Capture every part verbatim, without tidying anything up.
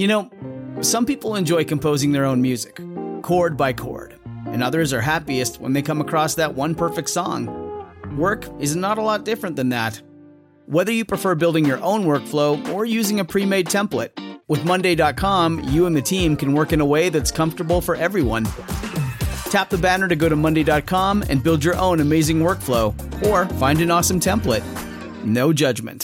You know, some people enjoy composing their own music, chord by chord, and others are happiest when they come across that one perfect song. Work is not a lot different than that. Whether you prefer building your own workflow or using a pre-made template, with Monday dot com, you and the team can work in a way that's comfortable for everyone. Tap the banner to go to Monday dot com and build your own amazing workflow, or find an awesome template. No judgment.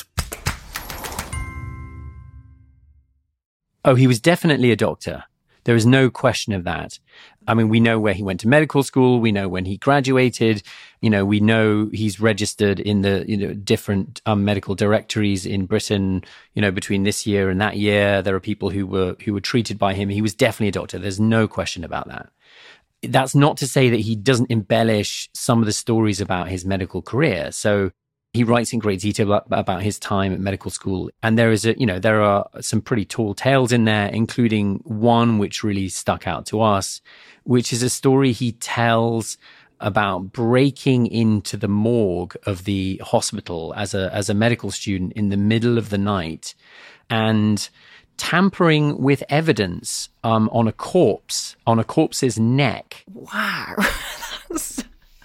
Oh, he was definitely a doctor. There is no question of that. I mean, we know where he went to medical school. We know when he graduated. You know, we know he's registered in the, you know, different um, medical directories in Britain, you know, between this year and that year. There are people who were, who were treated by him. He was definitely a doctor. There's no question about that. That's not to say that he doesn't embellish some of the stories about his medical career. So he writes in great detail about, about his time at medical school. And there is a, you know, there are some pretty tall tales in there, including one which really stuck out to us, which is a story he tells about breaking into the morgue of the hospital as a, as a medical student in the middle of the night and tampering with evidence um, on a corpse, on a corpse's neck. Wow. That's...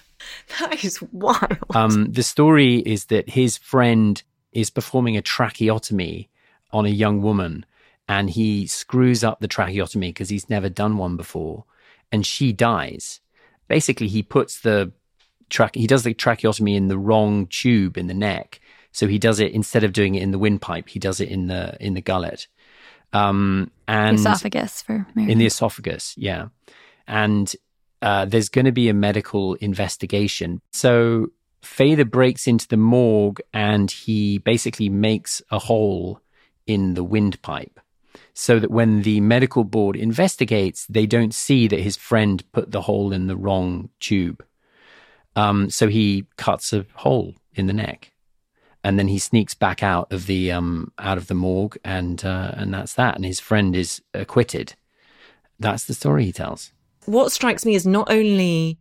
That is wild. Um, the story is that his friend is performing a tracheotomy on a young woman, and he screws up the tracheotomy because he's never done one before, and she dies. Basically, he puts the trache- he does the tracheotomy in the wrong tube in the neck, so he does it instead of doing it in the windpipe, he does it in the in the gullet, um, and esophagus for Mary. In the esophagus, yeah, and. Uh, there's going to be a medical investigation. So Fedor breaks into the morgue and he basically makes a hole in the windpipe so that when the medical board investigates, they don't see that his friend put the hole in the wrong tube. Um, so he cuts a hole in the neck and then he sneaks back out of the um, out of the morgue and uh, and that's that. And his friend is acquitted. That's the story he tells. What strikes me is not only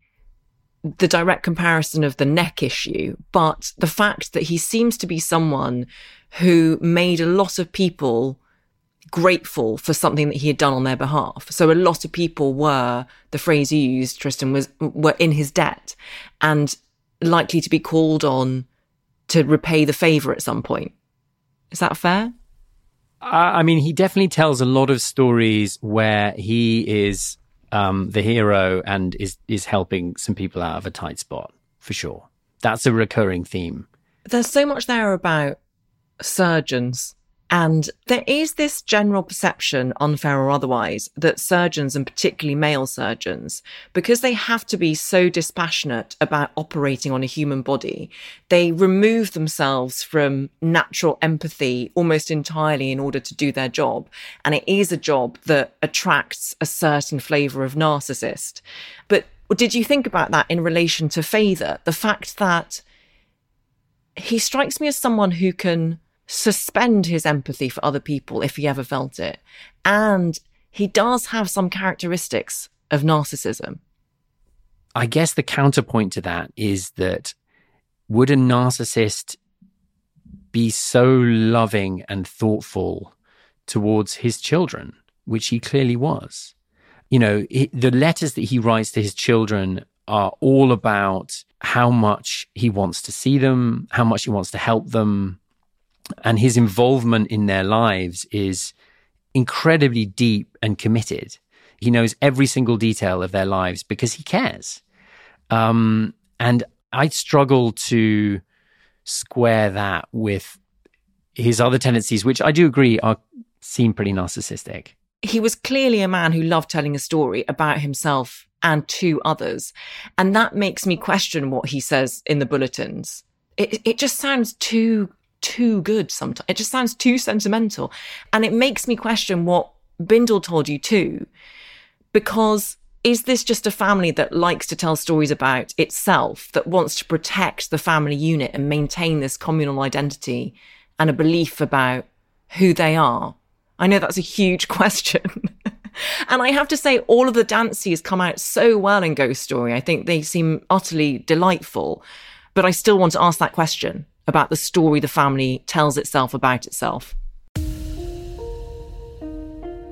the direct comparison of the neck issue, but the fact that he seems to be someone who made a lot of people grateful for something that he had done on their behalf. So a lot of people were, the phrase you used, Tristan, was were in his debt and likely to be called on to repay the favour at some point. Is that fair? I mean, he definitely tells a lot of stories where he is Um, the hero and is is helping some people out of a tight spot, for sure. That's a recurring theme. There's so much there about surgeons. And there is this general perception, unfair or otherwise, that surgeons, and particularly male surgeons, because they have to be so dispassionate about operating on a human body, they remove themselves from natural empathy almost entirely in order to do their job. And it is a job that attracts a certain flavour of narcissist. But did you think about that in relation to Fedor? The fact that he strikes me as someone who can suspend his empathy for other people if he ever felt it. And he does have some characteristics of narcissism. I guess the counterpoint to that is that would a narcissist be so loving and thoughtful towards his children, which he clearly was? You know, he, the letters that he writes to his children are all about how much he wants to see them, how much he wants to help them. And his involvement in their lives is incredibly deep and committed. He knows every single detail of their lives because he cares. Um, and I struggle to square that with his other tendencies, which I do agree are seem pretty narcissistic. He was clearly a man who loved telling a story about himself and to others. And that makes me question what he says in the bulletins. It, it just sounds too... too good sometimes. It just sounds too sentimental. And it makes me question what Bindle told you too. Because is this just a family that likes to tell stories about itself, that wants to protect the family unit and maintain this communal identity and a belief about who they are? I know that's a huge question. And I have to say, all of the dances come out so well in Ghost Story. I think they seem utterly delightful. But I still want to ask that question about the story the family tells itself about itself.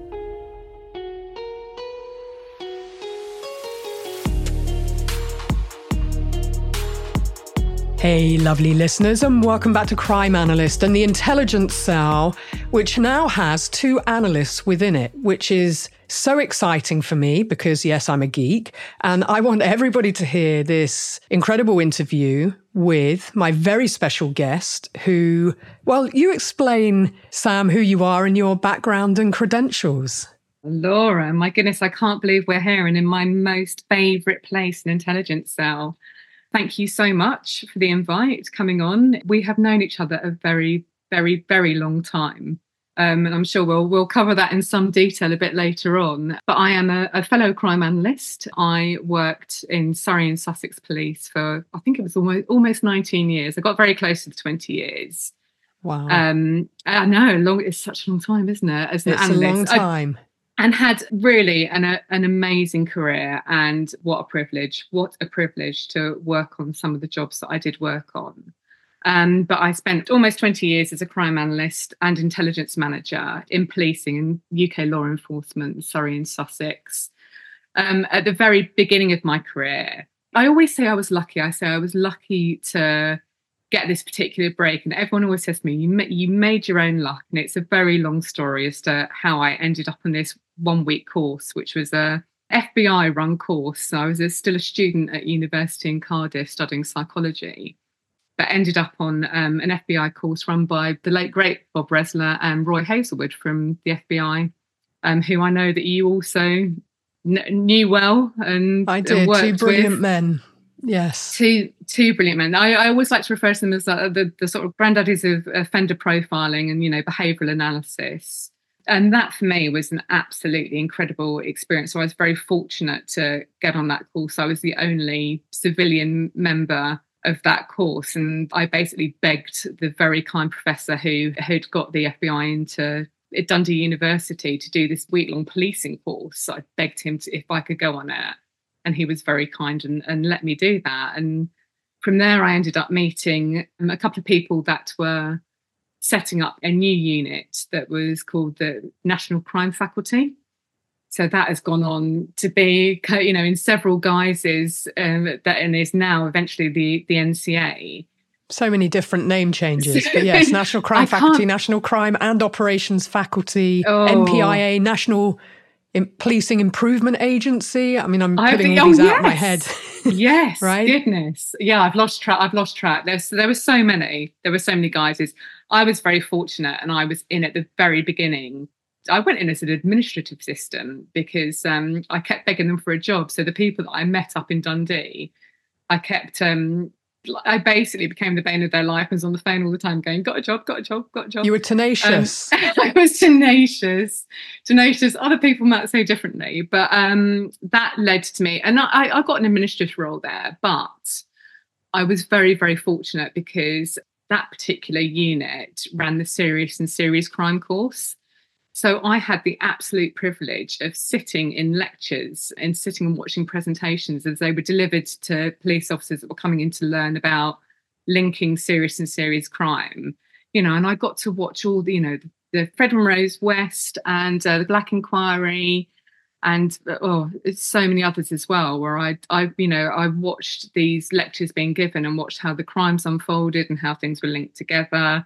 Hey, lovely listeners, and welcome back to Crime Analyst and the Intelligence Cell, which now has two analysts within it, which is so exciting for me because, yes, I'm a geek, and I want everybody to hear this incredible interview with my very special guest who, well, you explain, Sam, who you are and your background and credentials. Laura, my goodness, I can't believe we're here and in my most favourite place, an Intelligence Cell. Thank you so much for the invite coming on. We have known each other a very, very, very long time. Um, and I'm sure we'll we'll cover that in some detail a bit later on. But I am a, a fellow crime analyst. I worked in Surrey and Sussex Police for, I think it was almost, almost nineteen years. I got very close to the twenty years. Wow. Um, I know, long, it's such a long time, isn't it? As an it's analyst. a long time. I, And had really an, a, an amazing career, and what a privilege, what a privilege to work on some of the jobs that I did work on. Um, but I spent almost twenty years as a crime analyst and intelligence manager in policing and U K law enforcement, Surrey and Sussex. Um, at the very beginning of my career, I always say I was lucky. I say I was lucky to get this particular break, and everyone always says to me, you, ma- you made your own luck. And it's a very long story as to how I ended up on this one week course, which was a F B I run course. So I was a, still a student at university in Cardiff studying psychology, but ended up on um, an F B I course run by the late great Bob Resler and Roy Hazelwood from the F B I, um, who I know that you also kn- knew well. And I did, worked two brilliant with. men. Yes. Two two brilliant men. I, I always like to refer to them as uh, the, the sort of granddaddies of offender profiling and, you know, behavioural analysis. And that for me was an absolutely incredible experience. So I was very fortunate to get on that course. I was the only civilian member of that course. And I basically begged the very kind professor who had got the F B I into at Dundee University to do this week-long policing course. I begged him to, if I could go on it. And he was very kind and, and let me do that. And from there, I ended up meeting a couple of people that were setting up a new unit that was called the National Crime Faculty. So that has gone on to be, you know, in several guises, um, that and is now eventually the, the N C A. So many different name changes. But yes, National Crime Faculty, National Crime and Operations Faculty, oh. N P I A, National In Policing Improvement Agency. I mean, I'm putting think, all these oh, out yes. of my head. Yes, right? Goodness. Yeah, I've lost track. I've lost track. There's, there were so many. There were so many guises. I was very fortunate, and I was in at the very beginning. I went in as an administrative assistant because um, I kept begging them for a job. So the people that I met up in Dundee, I kept... Um, I basically became the bane of their life and was on the phone all the time going, got a job, got a job, got a job. You were tenacious. Um, I was tenacious, tenacious. Other people might say differently, but um, that led to me. And I, I got an administrative role there, but I was very, very fortunate because that particular unit ran the serious and serious crime course. So I had the absolute privilege of sitting in lectures and sitting and watching presentations as they were delivered to police officers that were coming in to learn about linking serious and serious crime. You know, and I got to watch all the, you know, the, the Fred Monroe's West and uh, the Black Inquiry and, oh, it's so many others as well, where I, I, you know, I watched these lectures being given and watched how the crimes unfolded and how things were linked together.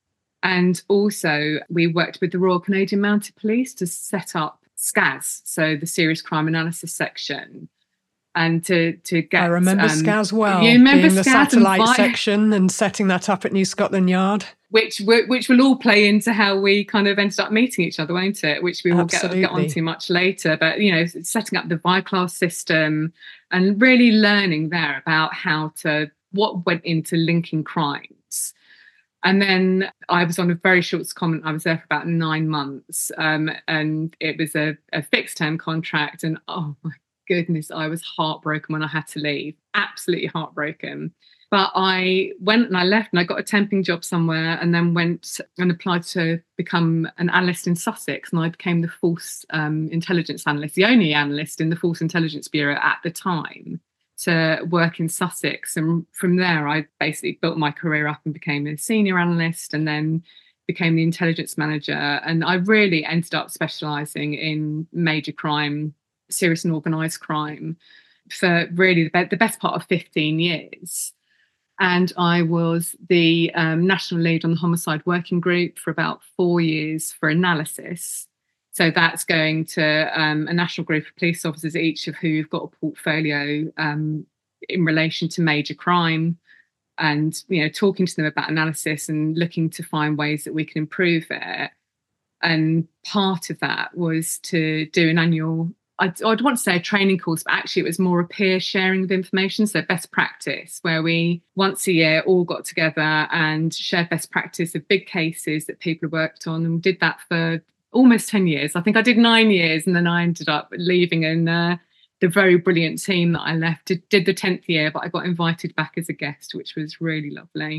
And also, we worked with the Royal Canadian Mounted Police to set up S C A S, so the Serious Crime Analysis Section, and to to get. I remember um, S C A S well. You remember being the S C A S satellite and vi- section and setting that up at New Scotland Yard, which which will all play into how we kind of ended up meeting each other, won't it? Which we will get, get onto much later. But you know, setting up the ViClass system and really learning there about how to what went into linking crimes. And then I was on a very short comment. I was there for about nine months um, and it was a, a fixed term contract. And oh my goodness, I was heartbroken when I had to leave. Absolutely heartbroken. But I went and I left and I got a temping job somewhere and then went and applied to become an analyst in Sussex. And I became the Force um, Intelligence Analyst, the only analyst in the Force Intelligence Bureau at the time, to work in Sussex. And from there, I basically built my career up and became a senior analyst and then became the intelligence manager. And I really ended up specialising in major crime, serious and organised crime for really the, be- the best part of fifteen years. And I was the um, national lead on the homicide working group for about four years for analysis. So that's going to um, a national group of police officers, each of who've got a portfolio um, in relation to major crime, and, you know, talking to them about analysis and looking to find ways that we can improve it. And part of that was to do an annual, I'd, I'd want to say a training course, but actually it was more a peer sharing of information. So best practice, where we once a year all got together and shared best practice of big cases that people had worked on, and did that for almost ten years. I think I did nine years and then I ended up leaving, and uh, the very brilliant team that I left did, did the tenth year, but I got invited back as a guest, which was really lovely.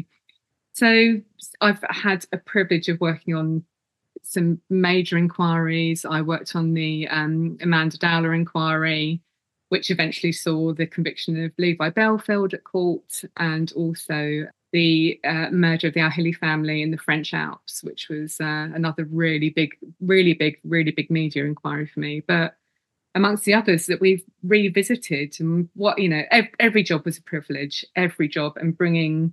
So I've had a privilege of working on some major inquiries. I worked on the um, Amanda Dowler inquiry, which eventually saw the conviction of Levi Belfield at court, and also the uh, murder of the Al-Hili family in the French Alps, which was uh, another really big, really big, really big media inquiry for me. But amongst the others that we've revisited, and what, you know, every, every job was a privilege, every job, and bringing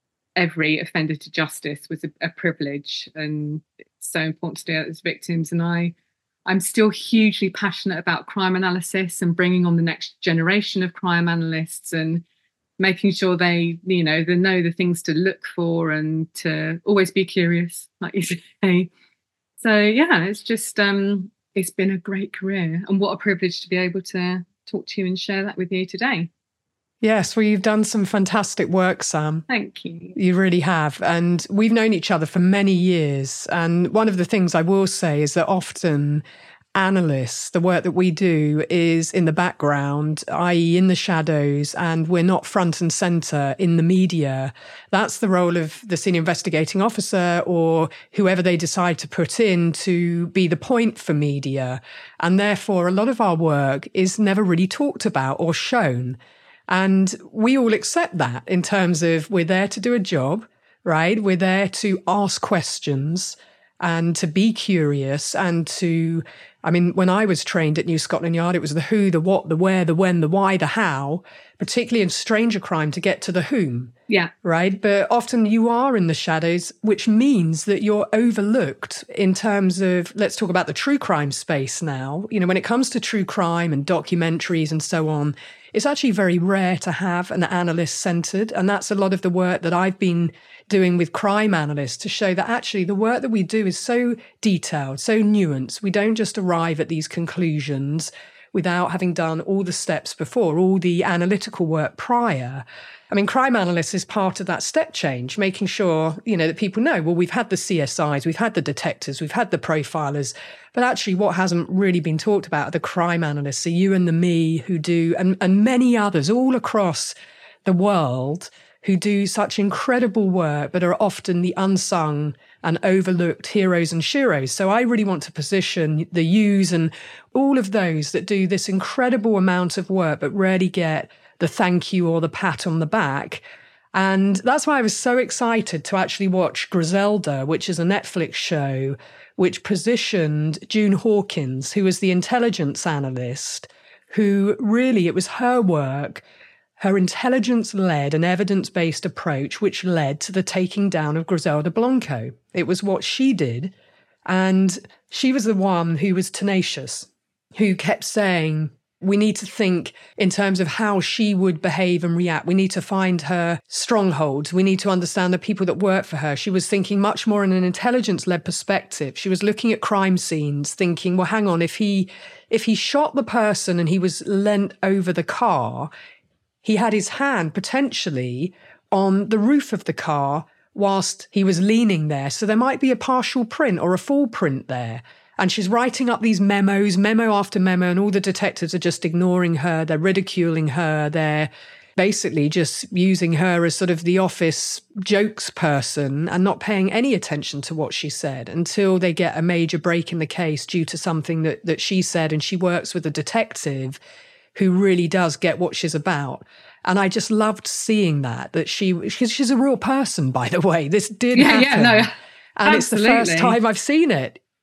every offender to justice was a, a privilege, and it's so important to do it as victims. And I, I'm still hugely passionate about crime analysis and bringing on the next generation of crime analysts, and making sure they, you know, they know the things to look for and to always be curious, like you say. So yeah, it's just um, it's been a great career, and what a privilege to be able to talk to you and share that with you today. Yes, well, you've done some fantastic work, Sam. Thank you. You really have. And we've known each other for many years. And one of the things I will say is that often analysts, the work that we do is in the background, that is in the shadows, and we're not front and centre in the media. That's the role of the senior investigating officer, or whoever they decide to put in to be the point for media. And therefore, a lot of our work is never really talked about or shown. And we all accept that in terms of we're there to do a job, right? We're there to ask questions and to be curious and to, I mean, when I was trained at New Scotland Yard, it was the who, the what, the where, the when, the why, the how, particularly in stranger crime to get to the whom. Yeah. Right. But often you are in the shadows, which means that you're overlooked in terms of, let's talk about the true crime space now. You know, when it comes to true crime and documentaries and so on, it's actually very rare to have an analyst centered. And that's a lot of the work that I've been doing with crime analysts, to show that actually the work that we do is so detailed, so nuanced. We don't just arrive at these conclusions without having done all the steps before, all the analytical work prior. I mean, crime analysts is part of that step change, making sure, you know, that people know, well, we've had the C S Is, we've had the detectives, we've had the profilers, but actually what hasn't really been talked about are the crime analysts, so you and the me who do, and, and many others all across the world who do such incredible work, but are often the unsung and overlooked heroes and sheroes. So I really want to position the yous and all of those that do this incredible amount of work, but rarely get the thank you or the pat on the back. And that's why I was so excited to actually watch Griselda, which is a Netflix show, which positioned June Hawkins, who was the intelligence analyst, who really, it was her work, her intelligence-led and evidence-based approach, which led to the taking down of Griselda Blanco. It was what she did. And she was the one who was tenacious, who kept saying, we need to think in terms of how she would behave and react. We need to find her strongholds. We need to understand the people that work for her. She was thinking much more in an intelligence-led perspective. She was looking at crime scenes, thinking, well, hang on, if he if he shot the person and he was leant over the car, he had his hand potentially on the roof of the car whilst he was leaning there. So there might be a partial print or a full print there. And she's writing up these memos, memo after memo, and all the detectives are just ignoring her. They're ridiculing her. They're basically just using her as sort of the office jokes person and not paying any attention to what she said until they get a major break in the case due to something that, that she said. And she works with a detective who really does get what she's about. And I just loved seeing that, that she, because she's a real person, by the way. This did yeah, happen. Yeah, no, and absolutely. It's the first time I've seen it.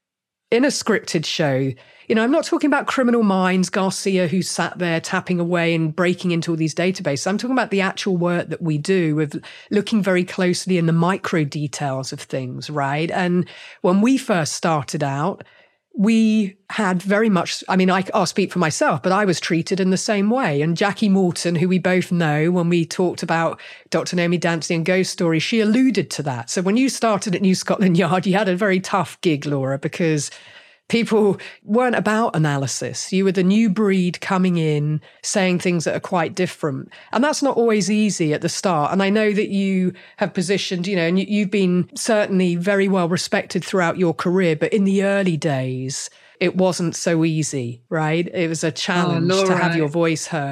in a scripted show, you know, I'm not talking about Criminal Minds, Garcia, who sat there tapping away and breaking into all these databases. I'm talking about the actual work that we do with looking very closely in the micro details of things, right? And when we first started out, we had very much, I mean, I, I'll speak for myself, but I was treated in the same way. And Jackie Morton, who we both know, when we talked about Doctor Naomi Dancy and Ghost Story, she alluded to that. So when you started at New Scotland Yard, you had a very tough gig, Laura, because people weren't about analysis. You were the new breed coming in, saying things that are quite different. And that's not always easy at the start. And I know that you have positioned, you know, and you've been certainly very well respected throughout your career, but in the early days, it wasn't so easy, right? It was a challenge oh, to have your voice heard.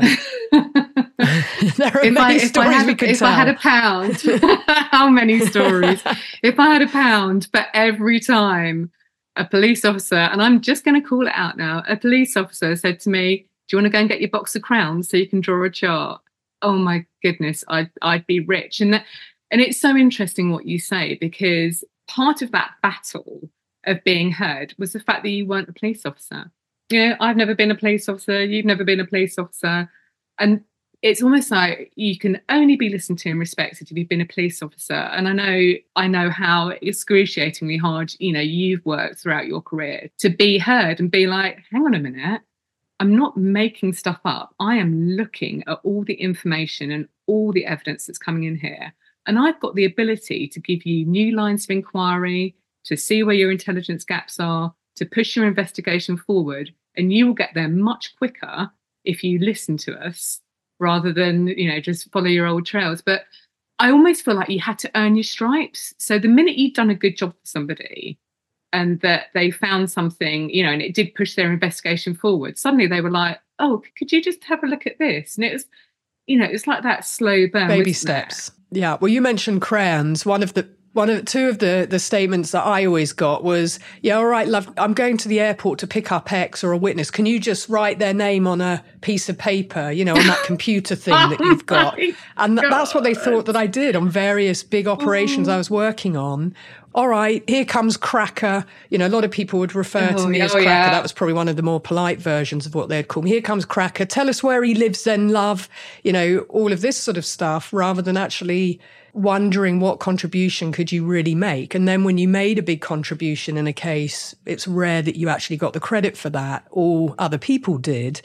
There are if many I, if stories I had, we could if tell. I had a pound, how many stories? If I had a pound for every time a police officer, and I'm just going to call it out now, a police officer said to me, do you want to go and get your box of crowns so you can draw a chart? Oh my goodness, I'd, I'd be rich. And that, and it's so interesting what you say, because part of that battle of being heard was the fact that you weren't a police officer. You know, I've never been a police officer, you've never been a police officer. And it's almost like you can only be listened to and respected if you've been a police officer. And I know, I know how excruciatingly hard, you know, you've worked throughout your career to be heard and be like, hang on a minute, I'm not making stuff up. I am looking at all the information and all the evidence that's coming in here. And I've got the ability to give you new lines of inquiry, to see where your intelligence gaps are, to push your investigation forward. And you will get there much quicker if you listen to us, rather than, you know, just follow your old trails. But I almost feel like you had to earn your stripes. So the minute you'd done a good job for somebody and that they found something, you know, and it did push their investigation forward, suddenly they were like, oh, could you just have a look at this? And it was, you know, it's like that slow burn. Baby steps. There? Yeah. Well, you mentioned crayons. One of the One of two of the, the statements that I always got was, yeah, all right, love, I'm going to the airport to pick up X or a witness. Can you just write their name on a piece of paper, you know, on that computer thing that you've got? And th- that's what they thought that I did on various big operations I was working on. All right, here comes Cracker. You know, a lot of people would refer oh, to me oh, as Cracker. Yeah. That was probably one of the more polite versions of what they'd call me. Here comes Cracker. Tell us where he lives then, love. You know, all of this sort of stuff, rather than actually wondering what contribution could you really make. And then when you made a big contribution in a case, it's rare that you actually got the credit for that. All other people did.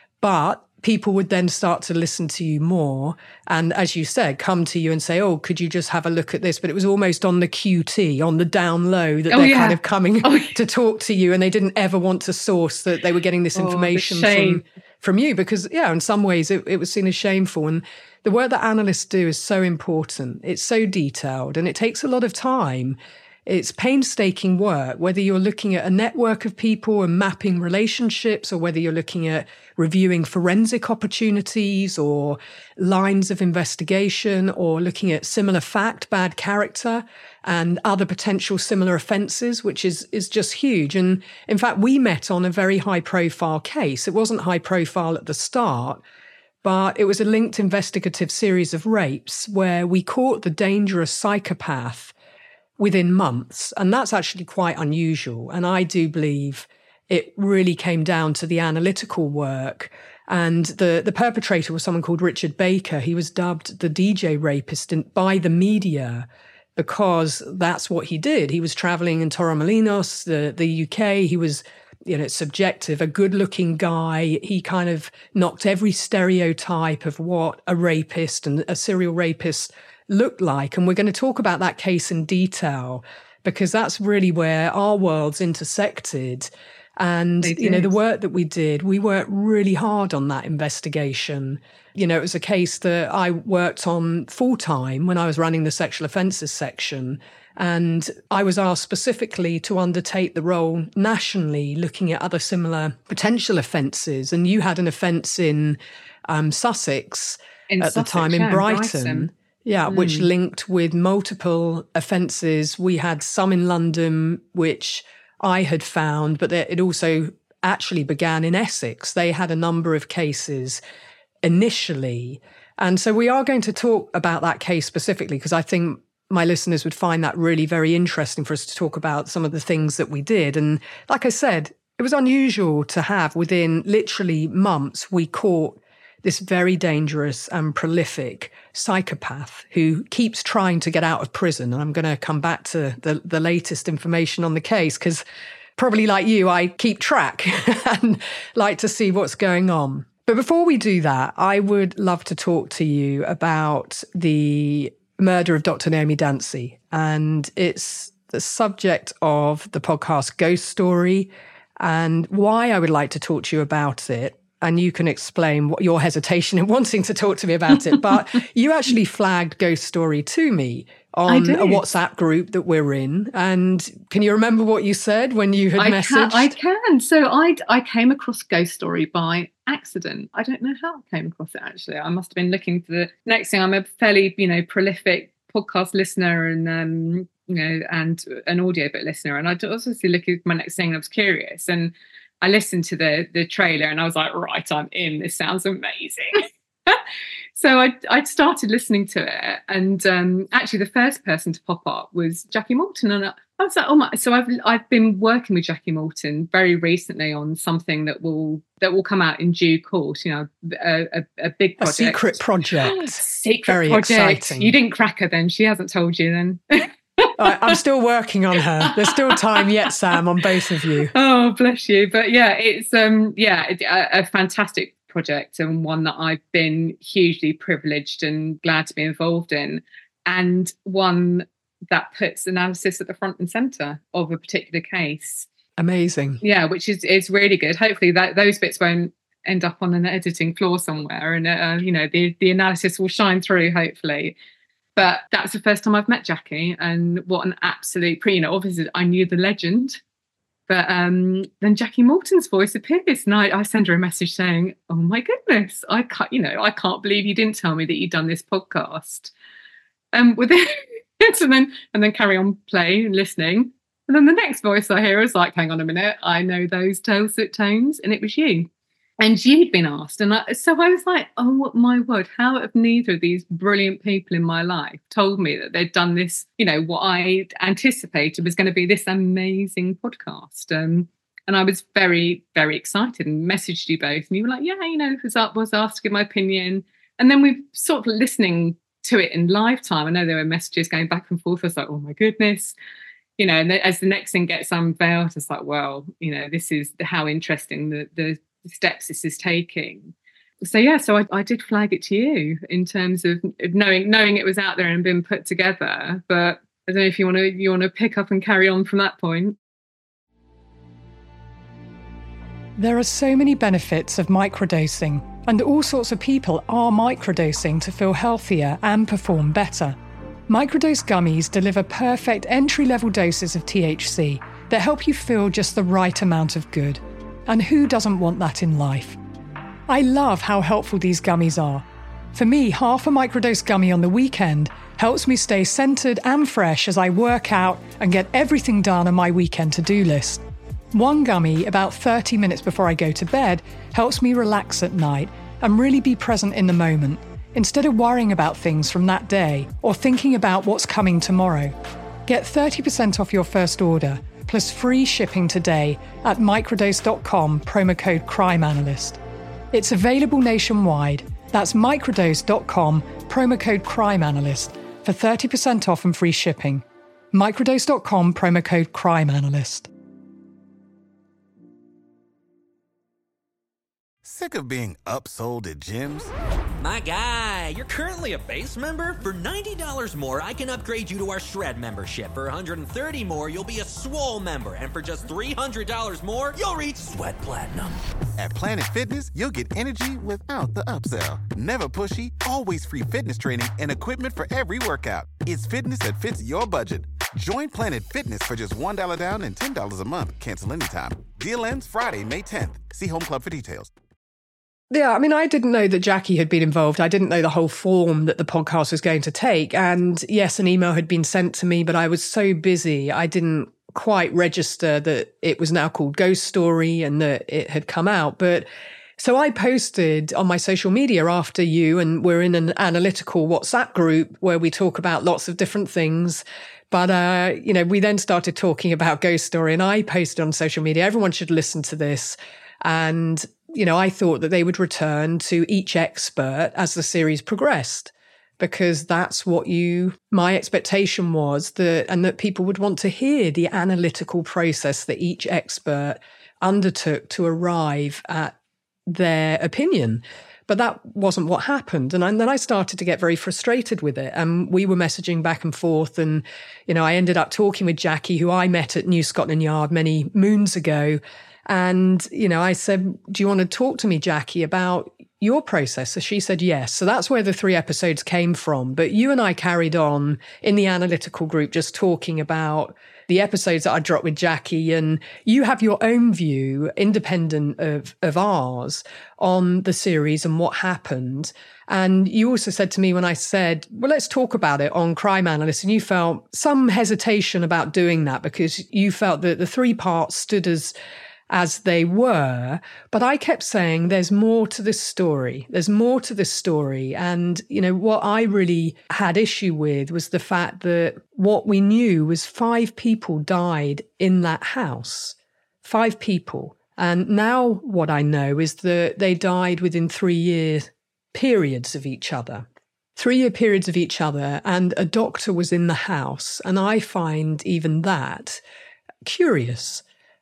But people would then start to listen to you more. And as you said, come to you and say, oh, could you just have a look at this? But it was almost on the Q T, on the down low, that oh, they're yeah. kind of coming oh, yeah. to talk to you. And they didn't ever want to source that they were getting this information oh, from, from you. Because, yeah, in some ways it, it was seen as shameful. And the work that analysts do is so important. It's so detailed and it takes a lot of time. It's painstaking work, whether you're looking at a network of people and mapping relationships, or whether you're looking at reviewing forensic opportunities or lines of investigation, or looking at similar fact, bad character, and other potential similar offences, which is, is just huge. And in fact, we met on a very high profile case. It wasn't high profile at the start, but it was a linked investigative series of rapes where we caught the dangerous psychopath within months. And that's actually quite unusual. And I do believe it really came down to the analytical work. And the, the perpetrator was someone called Richard Baker. He was dubbed the D J rapist in, by the media because that's what he did. He was traveling in Torremolinos, the, the U K. He was, you know, it's subjective, a good-looking guy. He kind of knocked every stereotype of what a rapist and a serial rapist looked like. And we're going to talk about that case in detail because that's really where our worlds intersected. And, you know, the work that we did, we worked really hard on that investigation. You know, it was a case that I worked on full-time when I was running the sexual offences section. And I was asked specifically to undertake the role nationally, looking at other similar potential offences. And you had an offence in um, Sussex in at Sussex, the time in yeah, Brighton. Brighton. Yeah, mm. which linked with multiple offences. We had some in London, which I had found, but it also actually began in Essex. They had a number of cases initially. And so we are going to talk about that case specifically because I think my listeners would find that really very interesting for us to talk about some of the things that we did. And like I said, it was unusual to have within literally months, we caught this very dangerous and prolific psychopath who keeps trying to get out of prison. And I'm going to come back to the, the latest information on the case because probably like you, I keep track and like to see what's going on. But before we do that, I would love to talk to you about the murder of Doctor Naomi Dancy. And it's the subject of the podcast Ghost Story and why I would like to talk to you about it. And you can explain what your hesitation in wanting to talk to me about it. But you actually flagged Ghost Story to me on a WhatsApp group that we're in. And can you remember what you said when you had I messaged? Can, I can. So I, I came across Ghost Story by accident. I don't know how I came across it, actually. I must have been looking for the next thing. I'm a fairly, you know, prolific podcast listener and, um, you know, and an audiobook listener. And I also see looking at my next thing. I was curious. And I listened to the the trailer and I was like, right, I'm in. This sounds amazing. So I I started listening to it, and um, actually the first person to pop up was Jackie Morton, and I, I was like, oh my! So I've I've been working with Jackie Morton very recently on something that will that will come out in due course. You know, a, a, a big project, a secret project, secret very project. Exciting. You didn't crack her then. She hasn't told you then. I, I'm still working on her. There's still time yet, Sam, on both of you. Oh, bless you. But yeah, it's um, yeah, a, a fantastic project and one that I've been hugely privileged and glad to be involved in, and one that puts analysis at the front and centre of a particular case. Amazing. Yeah, which is is really good. Hopefully that those bits won't end up on an editing floor somewhere, and uh, you know the the analysis will shine through. Hopefully. But that's the first time I've met Jackie, and what an absolute, you know, obviously I knew the legend, but um, then Jackie Morton's voice appears, and I, I send her a message saying, "Oh my goodness, I can't, you know, I can't believe you didn't tell me that you'd done this podcast." Um, with it, and then and then carry on playing and listening, and then the next voice I hear is like, "Hang on a minute, I know those dulcet tones," and it was you. And you'd been asked. And I, so I was like, oh, my word, how have neither of these brilliant people in my life told me that they'd done this, you know, what I anticipated was going to be this amazing podcast. Um, and I was very, very excited and messaged you both. And you were like, yeah, you know, it was up, was asked to give my opinion. And then we sort of listening to it in live time. I know there were messages going back and forth. I was like, oh, my goodness. You know, and as the next thing gets unveiled, it's like, well, you know, this is how interesting the the steps this is taking. So yeah, so I, I did flag it to you in terms of knowing knowing it was out there and been put together. But I don't know if you want to you want to pick up and carry on from that point. There are so many benefits of microdosing, and all sorts of people are microdosing to feel healthier and perform better. Microdose gummies deliver perfect entry-level doses of T H C that help you feel just the right amount of good. And who doesn't want that in life? I love how helpful these gummies are. For me, half a microdose gummy on the weekend helps me stay centered and fresh as I work out and get everything done on my weekend to-do list. One gummy, about thirty minutes before I go to bed, helps me relax at night and really be present in the moment, instead of worrying about things from that day or thinking about what's coming tomorrow. Get thirty percent off your first order, plus free shipping today at microdose dot com, promo code crime analyst. It's available nationwide. That's microdose dot com, promo code crime analyst for thirty percent off and free shipping. microdose dot com, promo code crime analyst. Sick of being upsold at gyms? My guy, you're currently a base member? For ninety dollars more, I can upgrade you to our Shred membership. For one hundred thirty dollars more, you'll be a Swole member. And for just three hundred dollars more, you'll reach Sweat Platinum. At Planet Fitness, you'll get energy without the upsell. Never pushy, always free fitness training and equipment for every workout. It's fitness that fits your budget. Join Planet Fitness for just one dollar down and ten dollars a month. Cancel anytime. Deal ends Friday, May tenth. See Home Club for details. Yeah, I mean, I didn't know that Jackie had been involved. I didn't know the whole form that the podcast was going to take. And yes, an email had been sent to me, but I was so busy, I didn't quite register that it was now called Ghost Story and that it had come out. But So I posted on my social media after you, and we're in an analytical WhatsApp group where we talk about lots of different things. But, uh, you know, we then started talking about Ghost Story, and I posted on social media, everyone should listen to this. And, you know, I thought that they would return to each expert as the series progressed, because that's what you, my expectation was, that, and that people would want to hear the analytical process that each expert undertook to arrive at their opinion. But that wasn't what happened. And then I started to get very frustrated with it. And we were messaging back and forth. And, you know, I ended up talking with Jackie, who I met at New Scotland Yard many moons ago. And, you know, I said, do you want to talk to me, Jackie, about your process? So she said yes. So that's where the three episodes came from. But you and I carried on in the analytical group, just talking about the episodes that I dropped with Jackie, and you have your own view, independent of, of ours, on the series and what happened. And you also said to me when I said, well, let's talk about it on Crime Analyst, and you felt some hesitation about doing that because you felt that the three parts stood as as they were. But I kept saying there's more to this story. There's more to this story. And, you know, what I really had issue with was the fact that what we knew was five people died in that house. Five people. And now what I know is that they died within three-year periods of each other. Three-year periods of each other. And a doctor was in the house. And I find even that curious,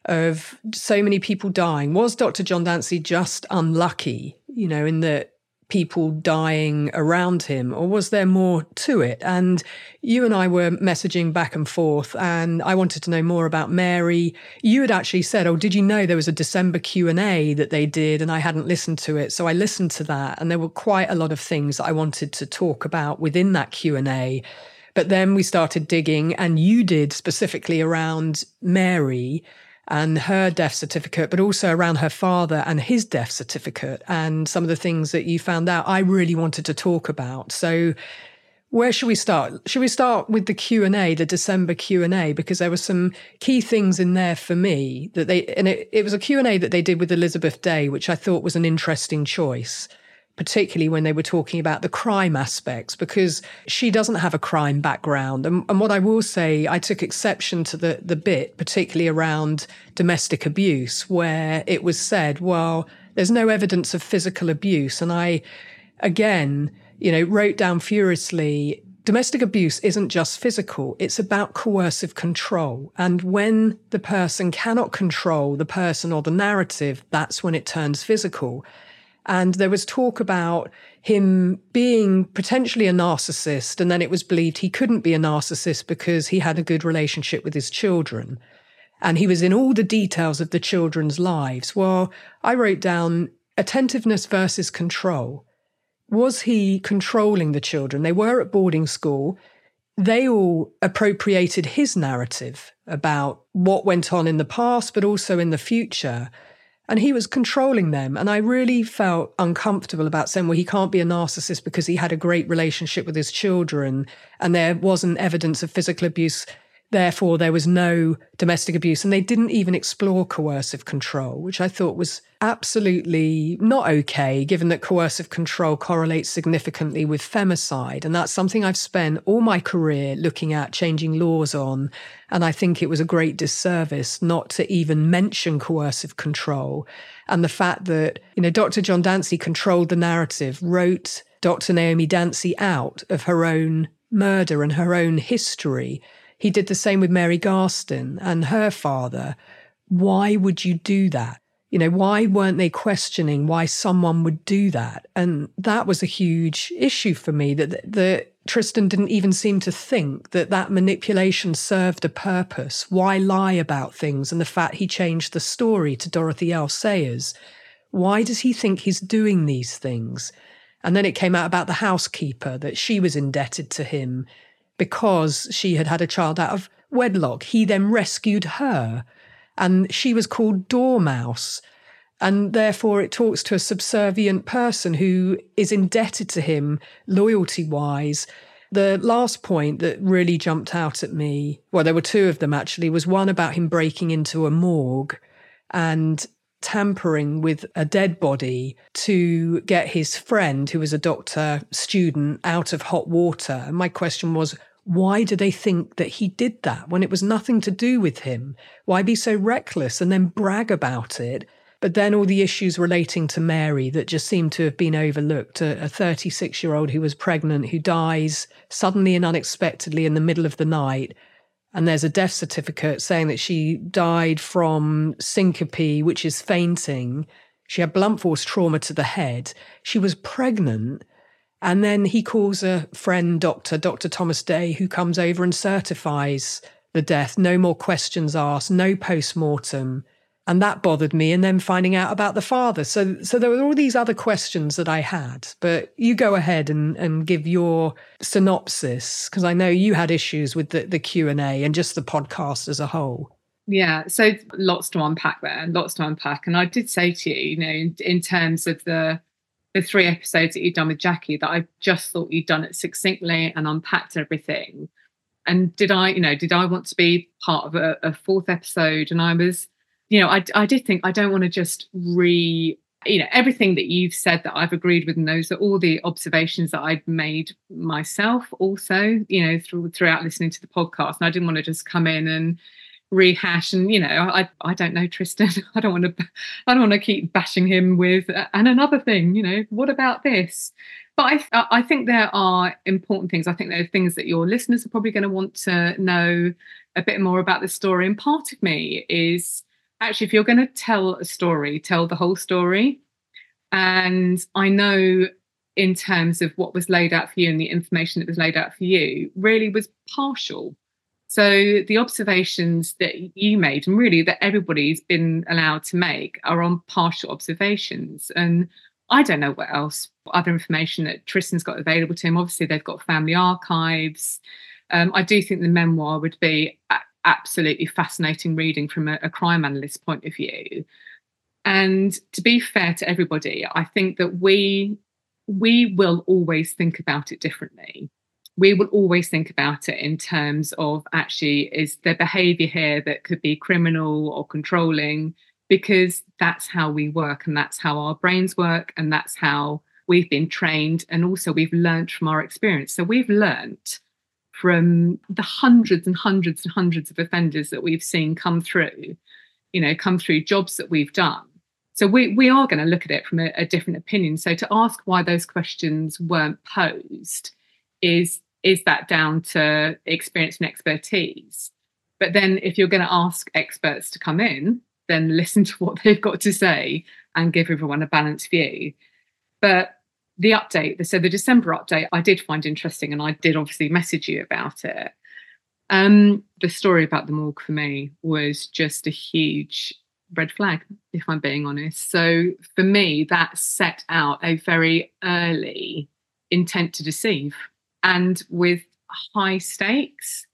of so many people dying. Was Doctor John Dancy just unlucky, you know, in the people dying around him, or was there more to it? And you and I were messaging back and forth, and I wanted to know more about Mary. You had actually said, oh, did you know there was a December Q and A that they did, and I hadn't listened to it. So I listened to that, and there were quite a lot of things that I wanted to talk about within that Q and A. But then we started digging, and you did specifically around Mary and her death certificate, but also around her father and his death certificate, and some of the things that you found out I really wanted to talk about. So where should we start? Should we start with the Q and A, the December Q and A? Because there were some key things in there for me that they, and it, it was a Q and A that they did with Elizabeth Day, which I thought was an interesting choice, particularly when they were talking about the crime aspects, because she doesn't have a crime background. And, and what I will say, I took exception to the, the bit, particularly around domestic abuse, where it was said, well, there's no evidence of physical abuse. And I, again, you know, wrote down furiously, domestic abuse isn't just physical, it's about coercive control. And when the person cannot control the person or the narrative, that's when it turns physical. And there was talk about him being potentially a narcissist, and then it was believed he couldn't be a narcissist because he had a good relationship with his children. And he was in all the details of the children's lives. Well, I wrote down attentiveness versus control. Was he controlling the children? They were at boarding school. They all appropriated his narrative about what went on in the past, but also in the future. And he was controlling them. And I really felt uncomfortable about saying, well, he can't be a narcissist because he had a great relationship with his children and there wasn't evidence of physical abuse. Therefore, there was no domestic abuse. And they didn't even explore coercive control, which I thought was absolutely not okay, given that coercive control correlates significantly with femicide. And that's something I've spent all my career looking at changing laws on. And I think it was a great disservice not to even mention coercive control. And the fact that, you know, Doctor John Dancy controlled the narrative, wrote Doctor Naomi Dancy out of her own murder and her own history. He did the same with Mary Garstin and her father. Why would you do that? You know, why weren't they questioning why someone would do that? And that was a huge issue for me, that, that Tristan didn't even seem to think that that manipulation served a purpose. Why lie about things? And the fact he changed the story to Dorothy L. Sayers. Why does he think he's doing these things? And then it came out about the housekeeper, that she was indebted to him because she had had a child out of wedlock. He then rescued her, and she was called Dormouse. And therefore it talks to a subservient person who is indebted to him loyalty-wise. The last point that really jumped out at me, well, there were two of them actually, was one about him breaking into a morgue. And tampering with a dead body to get his friend, who was a doctor student, out of hot water. And my question was, why do they think that he did that when it was nothing to do with him? Why be so reckless and then brag about it? But then all the issues relating to Mary that just seem to have been overlooked. A thirty-six-year-old who was pregnant, who dies suddenly and unexpectedly in the middle of the night. And there's a death certificate saying that she died from syncope, which is fainting. She had blunt force trauma to the head. She was pregnant. And then he calls a friend, Doctor, Doctor Thomas Day, who comes over and certifies the death. No more questions asked, no post-mortem. And that bothered me. And then finding out about the father. So so there were all these other questions that I had. But you go ahead and, and give your synopsis, because I know you had issues with the, the Q and A and just the podcast as a whole. Yeah, so lots to unpack there, lots to unpack. And I did say to you, you know, in, in terms of the the three episodes that you'd done with Jackie, that I just thought you'd done it succinctly and unpacked everything. And did I, you know, did I want to be part of a, a fourth episode? And I was... You know, I, I did think I don't want to just re, you know, everything that you've said that I've agreed with, and those are all the observations that I'd made myself also, you know, through, throughout listening to the podcast. And I didn't want to just come in and rehash and, you know, I I don't know, Tristan, I don't want to, I don't want to keep bashing him with, and another thing, you know, what about this? But I, I think there are important things. I think there are things that your listeners are probably going to want to know a bit more about the story. And part of me is, actually, if you're going to tell a story, tell the whole story. And I know in terms of what was laid out for you and the information that was laid out for you really was partial. So the observations that you made, and really that everybody's been allowed to make, are on partial observations. And I don't know what else, what other information that Tristan's got available to him. Obviously, they've got family archives. Um, I do think the memoir would be absolutely fascinating reading from a, a crime analyst's point of view. And to be fair to everybody, I think that we we will always think about it differently. We will always think about it in terms of, actually, is there behaviour here that could be criminal or controlling? Because that's how we work, and that's how our brains work, and that's how we've been trained, and also we've learnt from our experience. So we've learnt from the hundreds and hundreds and hundreds of offenders that we've seen come through, you know, come through jobs that we've done. So we we are going to look at it from a, a different opinion. So to ask why those questions weren't posed, is is that down to experience and expertise? But then if you're going to ask experts to come in, then listen to what they've got to say and give everyone a balanced view. But the update, so the December update, I did find interesting, and I did obviously message you about it. Um, the story about the morgue for me was just a huge red flag, if I'm being honest. So for me, that set out a very early intent to deceive, and with high stakes.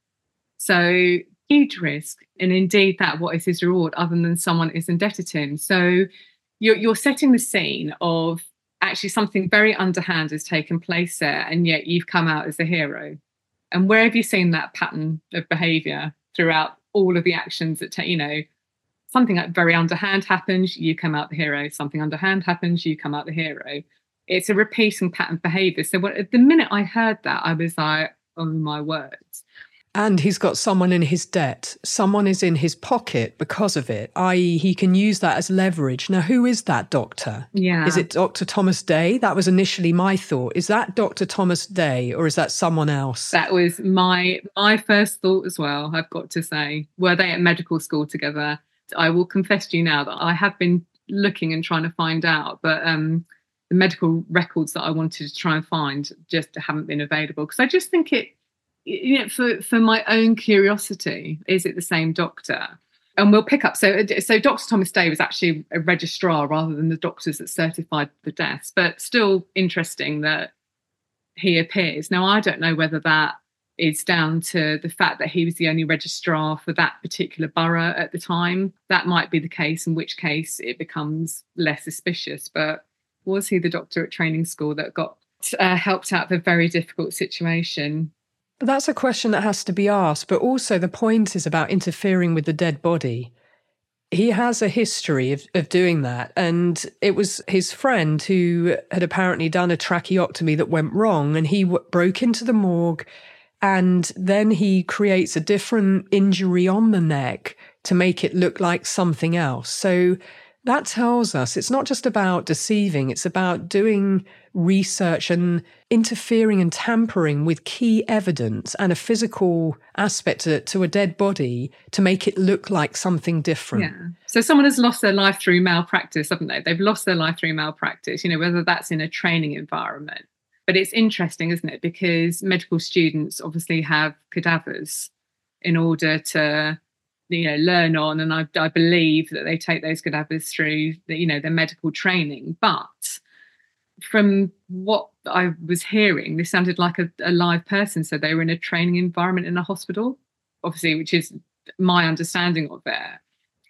So huge risk. And indeed, that what is his reward other than someone is indebted to him? So you're, you're setting the scene of actually something very underhand has taken place there, and yet you've come out as a hero. And where have you seen that pattern of behaviour throughout all of the actions that, you know, something like very underhand happens, you come out the hero. Something underhand happens, you come out the hero. It's a repeating pattern of behaviour. So what, the minute I heard that, I was like, oh my words. And he's got someone in his debt. Someone is in his pocket because of it, that is he can use that as leverage. Now, who is that doctor? Yeah. Is it Doctor Thomas Day? That was initially my thought. Is that Doctor Thomas Day, or is that someone else? That was my my first thought as well, I've got to say. Were they at medical school together? I will confess to you now that I have been looking and trying to find out, but um, the medical records that I wanted to try and find just haven't been available. Because I just think it, you know, for, for my own curiosity, is it the same doctor? And we'll pick up. So, so Doctor Thomas Day was actually a registrar rather than the doctors that certified the deaths, but still interesting that he appears. Now, I don't know whether that is down to the fact that he was the only registrar for that particular borough at the time. That might be the case, in which case it becomes less suspicious. But was he the doctor at training school that got uh, helped out of a very difficult situation? But that's a question that has to be asked. But also the point is about interfering with the dead body. He has a history of, of doing that. And it was his friend who had apparently done a tracheotomy that went wrong, and he w- broke into the morgue, and then he creates a different injury on the neck to make it look like something else. So that tells us it's not just about deceiving, it's about doing research and interfering and tampering with key evidence and a physical aspect to, to a dead body to make it look like something different. Yeah. So someone has lost their life through malpractice, haven't they? They've lost their life through malpractice, you know, whether that's in a training environment. But it's interesting, isn't it? Because medical students obviously have cadavers in order to, you know, learn on. And I, I believe that they take those cadavers through, the, you know, their medical training. But from what I was hearing, this sounded like a, a live person. So they were in a training environment in a hospital, obviously, which is my understanding of it.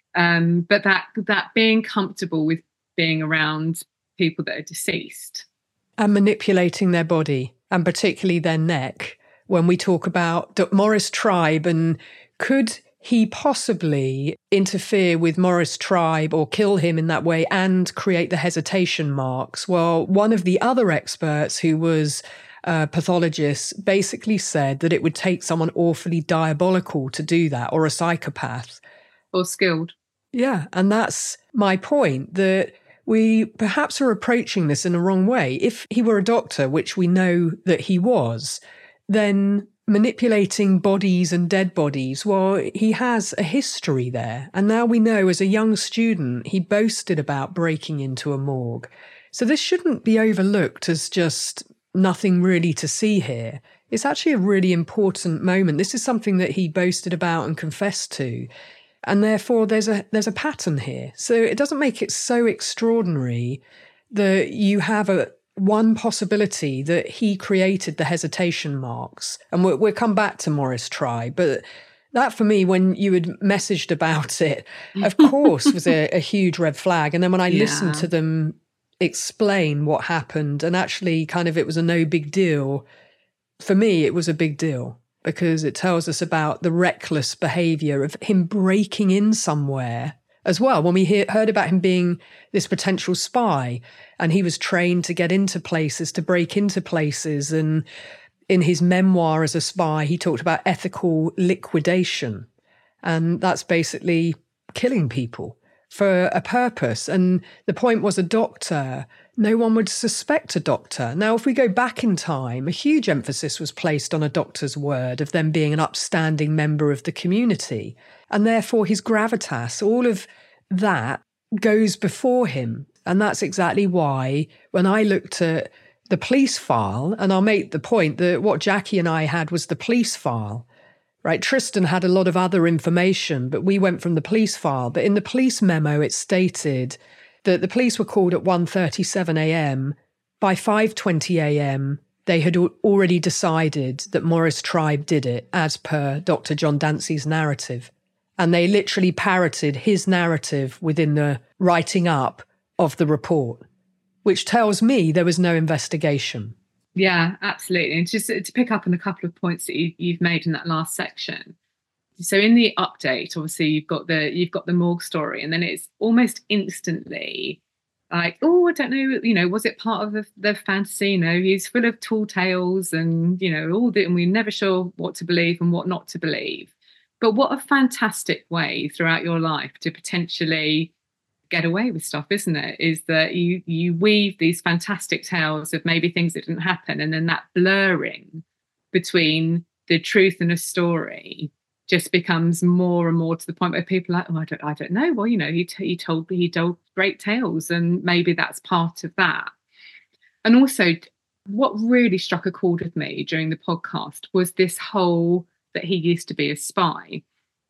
Um, but that that being comfortable with being around people that are deceased. And manipulating their body, and particularly their neck. When we talk about Morris Tribe, and could he possibly interfere with Morris Tribe or kill him in that way and create the hesitation marks? Well, one of the other experts, who was a pathologist, basically said that it would take someone awfully diabolical to do that, or a psychopath. Or skilled. Yeah, and that's my point, that we perhaps are approaching this in the wrong way. If he were a doctor, which we know that he was, then manipulating bodies and dead bodies, well, he has a history there. And now we know, as a young student, he boasted about breaking into a morgue. So this shouldn't be overlooked as just nothing really to see here. It's actually a really important moment. This is something that he boasted about and confessed to. And therefore, there's a there's a pattern here. So it doesn't make it so extraordinary that you have a one possibility that he created the hesitation marks. And we'll, we'll come back to Morris Tribe, but that, for me, when you had messaged about it, of course, was a, a huge red flag. And then when I yeah. listened to them explain what happened, and actually kind of it was a no big deal, for me, it was a big deal. Because it tells us about the reckless behaviour of him breaking in somewhere as well. When we hear, heard about him being this potential spy, and he was trained to get into places, to break into places. And in his memoir as a spy, he talked about ethical liquidation. And that's basically killing people for a purpose. And the point was, a doctor, no one would suspect a doctor. Now, if we go back in time, a huge emphasis was placed on a doctor's word of them being an upstanding member of the community. And therefore his gravitas, all of that goes before him. And that's exactly why when I looked at the police file, and I'll make the point that what Jackie and I had was the police file, right? Tristan had a lot of other information, but we went from the police file. But in the police memo, it stated that the police were called at one thirty-seven a.m. By five twenty a.m., they had already decided that Morris Tribe did it, as per Doctor John Dancy's narrative. And they literally parroted his narrative within the writing up of the report, which tells me there was no investigation. Yeah, absolutely. And just to pick up on a couple of points that you, you've made in that last section. So in the update, obviously you've got the you've got the morgue story, and then it's almost instantly like, oh, I don't know, you know, was it part of the, the fantasy? You know, he's full of tall tales, and you know, all that, and we're never sure what to believe and what not to believe. But what a fantastic way throughout your life to potentially get away with stuff, isn't it? Is that you you weave these fantastic tales of maybe things that didn't happen, and then that blurring between the truth and a story just becomes more and more to the point where people are like, oh, I don't, I don't know. Well, you know, he t- he told he told great tales, and maybe that's part of that. And also, what really struck a chord with me during the podcast was this whole that he used to be a spy.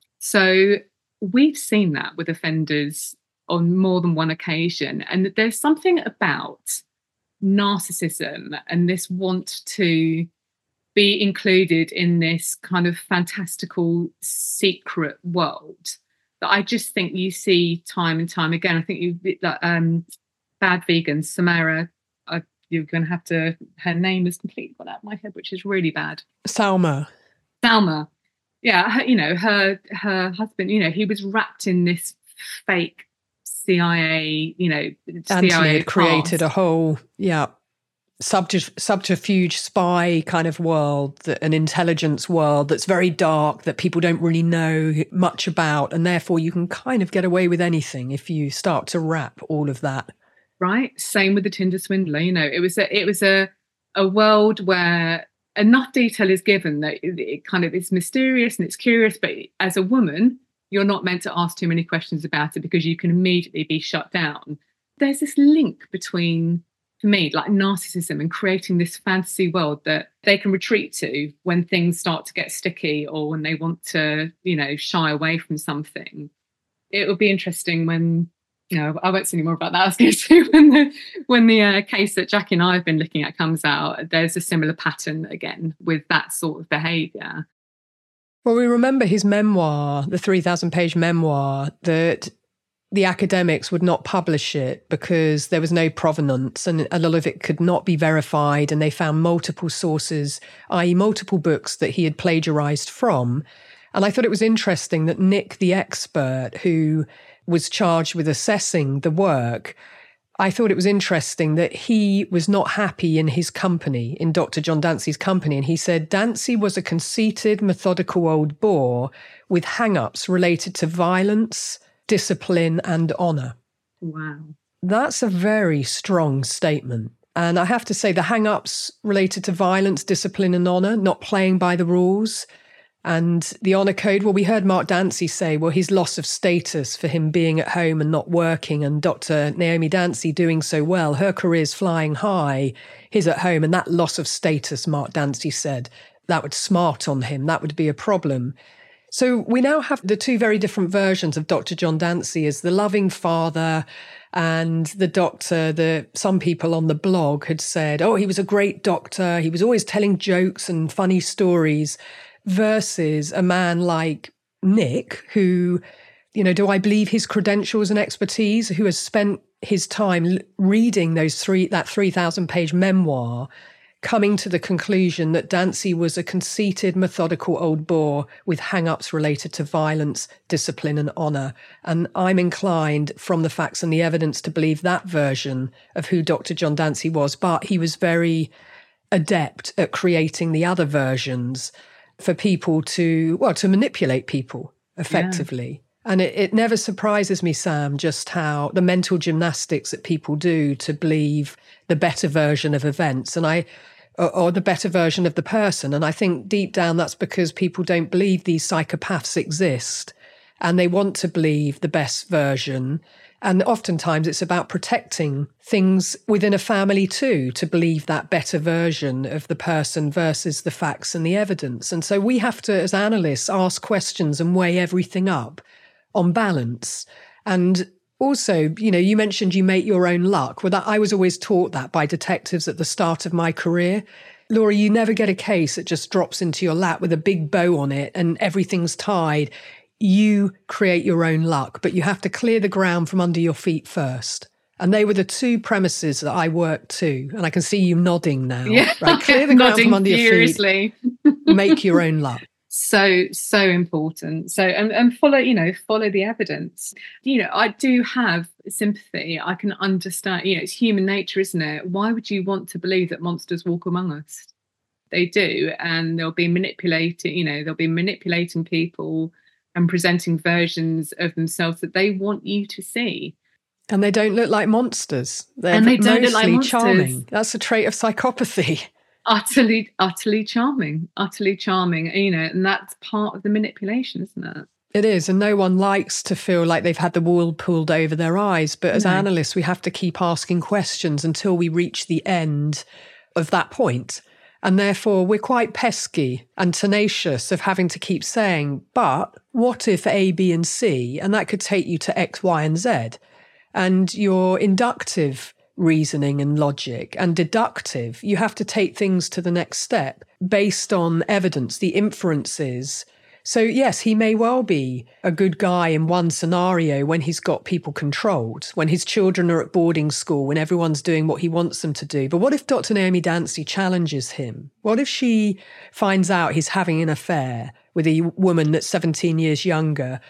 So we've seen that with offenders on more than one occasion, and there's something about narcissism and this want to be included in this kind of fantastical secret world that I just think you see time and time again. I think you like um Bad Vegans, Samara, uh, you're going to have to, her name is completely gone out of my head, which is really bad. Salma. Salma. Yeah, her, you know, her her husband, you know, he was wrapped in this fake C I A, you know, Anthony C I A had created past. a whole, yeah, subterfuge, subterfuge spy kind of world, that, an intelligence world that's very dark, that people don't really know much about. And therefore you can kind of get away with anything if you start to wrap all of that. Right. Same with the Tinder swindler. You know, it was a, it was a, a world where enough detail is given that it, it kind of is mysterious and it's curious. But as a woman, you're not meant to ask too many questions about it because you can immediately be shut down. There's this link between, for me, like narcissism and creating this fantasy world that they can retreat to when things start to get sticky or when they want to, you know, shy away from something. It will be interesting when, you know, I won't say any more about that. I was going to say when the, when the uh, case that Jackie and I have been looking at comes out, there's a similar pattern again with that sort of behaviour. Well, we remember his memoir, the three thousand page memoir, that the academics would not publish it because there was no provenance and a lot of it could not be verified. And they found multiple sources, that is multiple books that he had plagiarized from. And I thought it was interesting that Nick, the expert who was charged with assessing the work, I thought it was interesting that he was not happy in his company, in Doctor John Dancy's company. And he said, Dancy was a conceited, methodical old bore with hang-ups related to violence, discipline and honour. Wow. That's a very strong statement. And I have to say the hang-ups related to violence, discipline and honour, not playing by the rules, and the honour code, well, we heard Mark Dancy say, well, his loss of status for him being at home and not working, and Doctor Naomi Dancy doing so well, her career's flying high, his at home, and that loss of status, Mark Dancy said, that would smart on him, that would be a problem. So we now have the two very different versions of Doctor John Dancy as the loving father and the doctor that some people on the blog had said, oh, he was a great doctor, he was always telling jokes and funny stories, versus a man like Nick who, you know, do I believe his credentials and expertise, who has spent his time reading those three that three thousand page memoir, coming to the conclusion that Dancy was a conceited, methodical old bore with hang-ups related to violence, discipline and honour. And I'm inclined, from the facts and the evidence, to believe that version of who Doctor John Dancy was. But he was very adept at creating the other versions for people to, well, to manipulate people effectively. Yeah. And it, it never surprises me, Sam, just how the mental gymnastics that people do to believe the better version of events and I, or, or the better version of the person. And I think deep down that's because people don't believe these psychopaths exist and they want to believe the best version. And oftentimes it's about protecting things within a family too, to believe that better version of the person versus the facts and the evidence. And so we have to, as analysts, ask questions and weigh everything up on balance. And also, you know, you mentioned you make your own luck. Well, that, I was always taught that by detectives at the start of my career. Laura, you never get a case that just drops into your lap with a big bow on it and everything's tied. You create your own luck, but you have to clear the ground from under your feet first. And they were the two premises that I worked to. And I can see you nodding now. Yeah. Right? Clear the ground from under furiously. your feet. Make your own luck. So, so important. So, and, and follow, you know, follow the evidence. You know, I do have sympathy. I can understand, you know, it's human nature, isn't it? Why would you want to believe that monsters walk among us? They do. And they'll be manipulating, you know, they'll be manipulating people and presenting versions of themselves that they want you to see. And they don't look like monsters. They're and they don't look like monsters. Charming. That's a trait of psychopathy. Utterly, utterly charming, utterly charming, you know, and that's part of the manipulation, isn't it? It is. And no one likes to feel like they've had the wool pulled over their eyes. But as no. analysts, we have to keep asking questions until we reach the end of that point. And therefore, we're quite pesky and tenacious of having to keep saying, but what if A, B, and C? And that could take you to X, Y, and Z. And your inductive reasoning and logic and deductive, you have to take things to the next step based on evidence, the inferences. So yes, he may well be a good guy in one scenario when he's got people controlled, when his children are at boarding school, when everyone's doing what he wants them to do. But what if Doctor Naomi Dancy challenges him? What if she finds out he's having an affair with a woman that's seventeen years younger?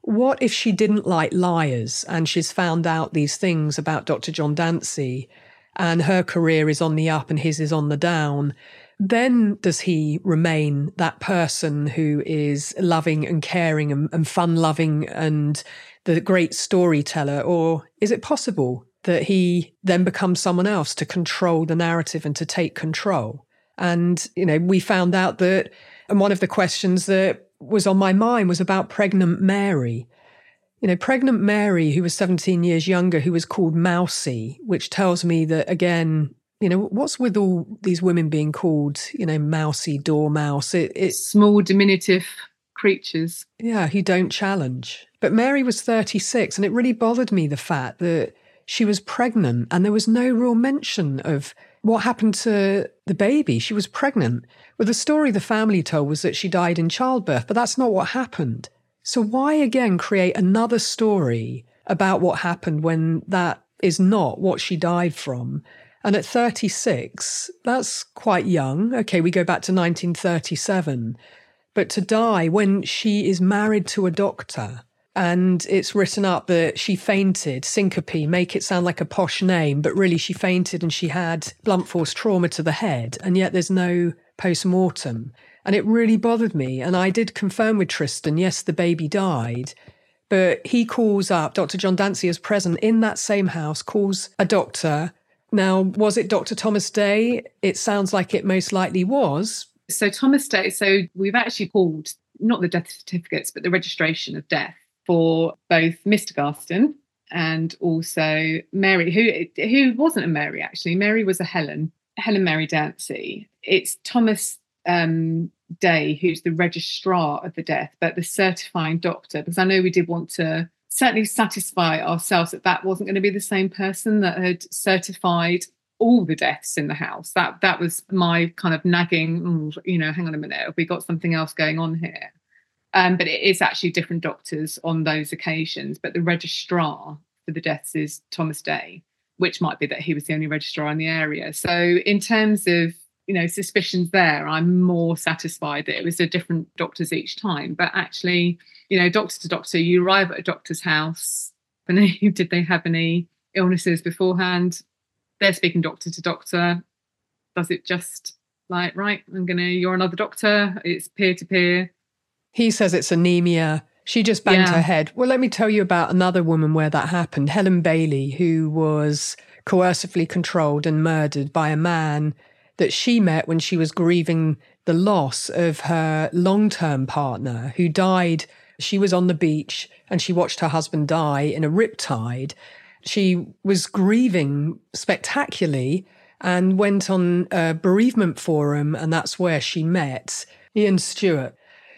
what if she didn't like liars and she's found out these things about Doctor John Dancy and her career is on the up and his is on the down? Then does he remain that person who is loving and caring and, and fun-loving and the great storyteller? Or is it possible that he then becomes someone else to control the narrative and to take control? And, you know, we found out that, and one of the questions that was on my mind was about pregnant Mary. You know, pregnant Mary, who was seventeen years younger, who was called Mousy, which tells me that, again, you know, what's with all these women being called, you know, Mousy, Dormouse? It, it's small, diminutive creatures. Yeah, who don't challenge. But Mary was thirty-six, and it really bothered me, the fact that she was pregnant and there was no real mention of what happened to the baby. She was pregnant. Well, the story the family told was that she died in childbirth, but that's not what happened. So why, again, create another story about what happened when that is not what she died from? And at thirty-six, that's quite young. Okay, we go back to nineteen thirty-seven. But to die when she is married to a doctor, and it's written up that she fainted, syncope, make it sound like a posh name, but really she fainted and she had blunt force trauma to the head, and yet there's no post-mortem. And it really bothered me. And I did confirm with Tristan, yes, the baby died, but he calls up, Doctor John Dancy is present in that same house, calls a doctor. Now, was it Doctor Thomas Day? It sounds like it most likely was. So Thomas Day, so we've actually pulled not the death certificates, but the registration of death for both Mister Garston and also Mary, who who wasn't a Mary, actually. Mary was a Helen, Helen Mary Dancy. It's Thomas um, Day who's the registrar of the death, but the certifying doctor, because I know we did want to certainly satisfy ourselves that that wasn't going to be the same person that had certified all the deaths in the house. That that was my kind of nagging, you know, hang on a minute, have we got something else going on here? Um, but it is actually different doctors on those occasions. But the registrar for the deaths is Thomas Day, which might be that he was the only registrar in the area. So in terms of, you know, suspicions there, I'm more satisfied that it was a different doctors each time. But actually, you know, doctor to doctor, you arrive at a doctor's house. Did they have any illnesses beforehand? They're speaking doctor to doctor. Does it just like, right, I'm going to, you're another doctor. It's peer to peer. He says it's anemia. She just banged Yeah. her head. Well, let me tell you about another woman where that happened. Helen Bailey, who was coercively controlled and murdered by a man that she met when she was grieving the loss of her long-term partner who died. She was on the beach and she watched her husband die in a riptide. She was grieving spectacularly and went on a bereavement forum, and that's where she met Ian Stewart.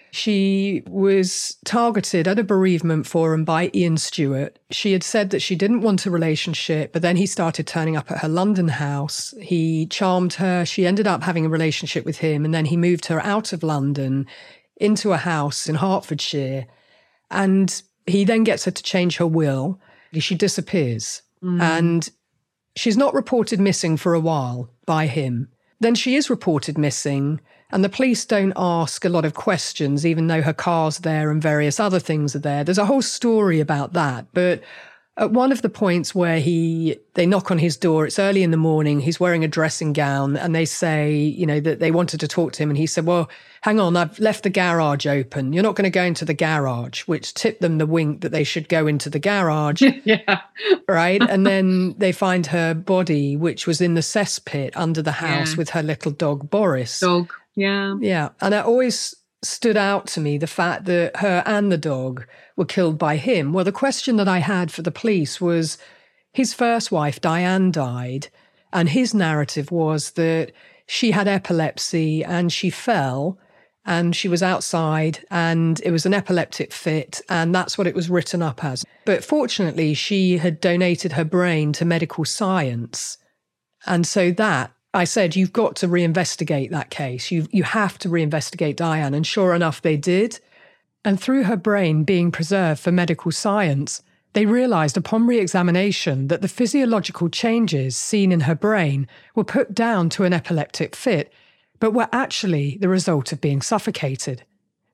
She was targeted at a bereavement forum by Ian Stewart. She had said that she didn't want a relationship, but then he started turning up at her London house. He charmed her. She ended up having a relationship with him, and then he moved her out of London into a house in Hertfordshire. And he then gets her to change her will. She disappears. Mm. And she's not reported missing for a while by him. Then she is reported missing, and the police don't ask a lot of questions, even though her car's there and various other things are there. There's a whole story about that. But at one of the points where he, they knock on his door, it's early in the morning, he's wearing a dressing gown, and they say, you know, that they wanted to talk to him. And he said, well, hang on, I've left the garage open. You're not going to go into the garage, which tipped them the wink that they should go into the garage. Yeah. Right. And then they find her body, which was in the cesspit under the house Yeah. with her little dog, Boris. Dog. Yeah. Yeah. And it always stood out to me, the fact that her and the dog were killed by him. Well, the question that I had for the police was, his first wife, Diane, died, and his narrative was that she had epilepsy and she fell and she was outside and it was an epileptic fit, and that's what it was written up as. But fortunately, she had donated her brain to medical science. And so that, I said, you've got to reinvestigate that case. You you have to reinvestigate Diane. And sure enough, they did. And through her brain being preserved for medical science, they realised upon re-examination that the physiological changes seen in her brain were put down to an epileptic fit, but were actually the result of being suffocated.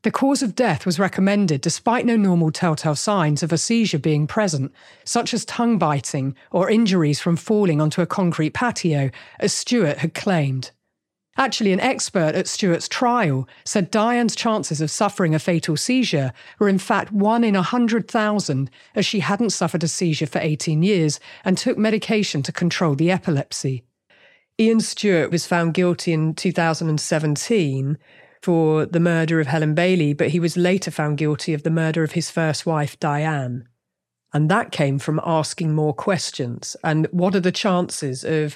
The cause of death was recommended despite no normal telltale signs of a seizure being present, such as tongue biting or injuries from falling onto a concrete patio, as Stewart had claimed. Actually, an expert at Stewart's trial said Diane's chances of suffering a fatal seizure were in fact one in one hundred thousand, as she hadn't suffered a seizure for eighteen years and took medication to control the epilepsy. Ian Stewart was found guilty in two thousand seventeen for the murder of Helen Bailey, but he was later found guilty of the murder of his first wife, Diane. And that came from asking more questions. And what are the chances of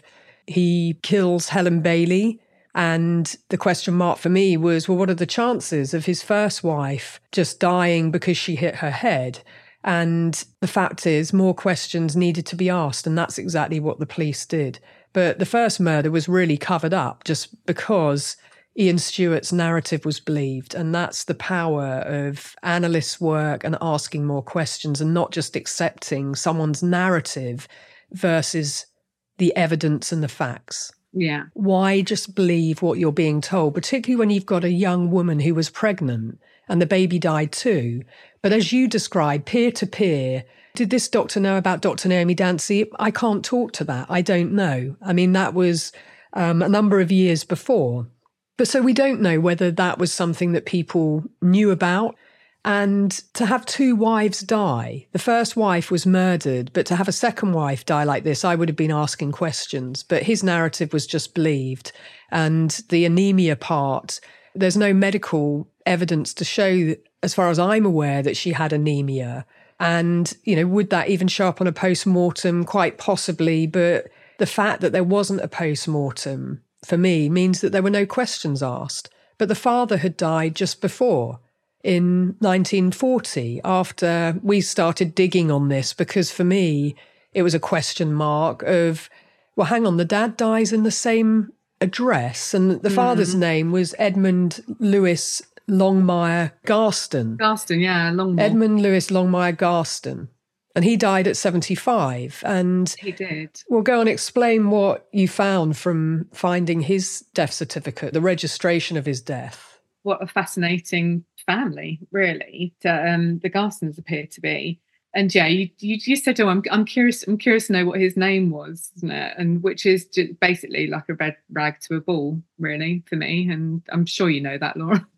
he kills Helen Bailey? And the question mark for me was, well, what are the chances of his first wife just dying because she hit her head? And the fact is, more questions needed to be asked, and that's exactly what the police did. But the first murder was really covered up just because Ian Stewart's narrative was believed, and that's the power of analysts' work and asking more questions and not just accepting someone's narrative versus the evidence and the facts. Yeah. Why just believe what you're being told, particularly when you've got a young woman who was pregnant and the baby died too? But as you described, peer-to-peer, did this doctor know about Doctor Naomi Dancy? I can't talk to that. I don't know. I mean, that was um, a number of years before. But so we don't know whether that was something that people knew about. And to have two wives die, the first wife was murdered, but to have a second wife die like this, I would have been asking questions. But his narrative was just believed. And the anemia part, there's no medical evidence to show, as far as I'm aware, that she had anemia. And, you know, would that even show up on a post-mortem? Quite possibly. But the fact that there wasn't a post-mortem, for me, means that there were no questions asked. But the father had died just before, in nineteen forty, after we started digging on this, because for me, it was a question mark of, well, hang on, the dad dies in the same address, and the mm. father's name was Edmund Lewis Longmire Garston. Garston, yeah, Longmire. Edmund Lewis Longmire Garston. And he died at seventy-five. And he did. Well, go and explain what you found from finding his death certificate, the registration of his death. What a fascinating family, really, to, um, the Garstons appear to be. And yeah, you, you you said, oh, I'm I'm curious, I'm curious to know what his name was, isn't it? And which is just basically like a red rag to a bull, really, for me. And I'm sure you know that, Laura.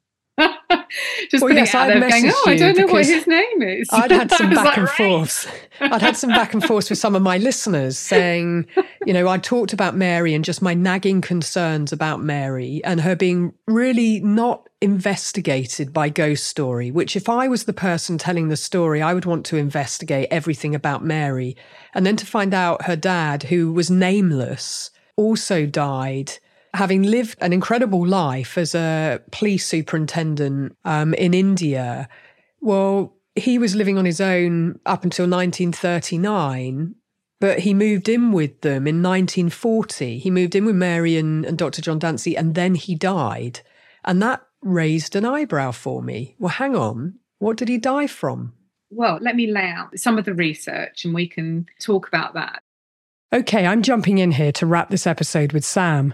Just well, putting yes, it out I'd there going, oh, I don't know what his name is. I'd had some back like, and right. forths. I'd had some back and forths with some of my listeners saying, you know, I talked about Mary and just my nagging concerns about Mary and her being really not investigated by Ghost Story, which if I was the person telling the story, I would want to investigate everything about Mary. And then to find out her dad, who was nameless, also died, having lived an incredible life as a police superintendent um, in India. Well, he was living on his own up until nineteen thirty-nine, but he moved in with them in nineteen forty. He moved in with Mary and, and Doctor John Dancy, and then he died. And that raised an eyebrow for me. Well, hang on, what did he die from? Well, let me lay out some of the research and we can talk about that. Okay, I'm jumping in here to wrap this episode with Sam.